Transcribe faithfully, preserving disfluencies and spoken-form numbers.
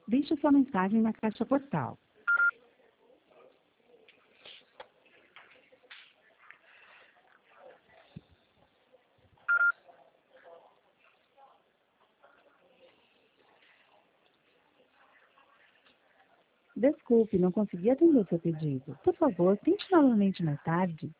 Deixe sua mensagem na caixa postal. Desculpe, não consegui atender seu pedido. Por favor, tente novamente mais tarde.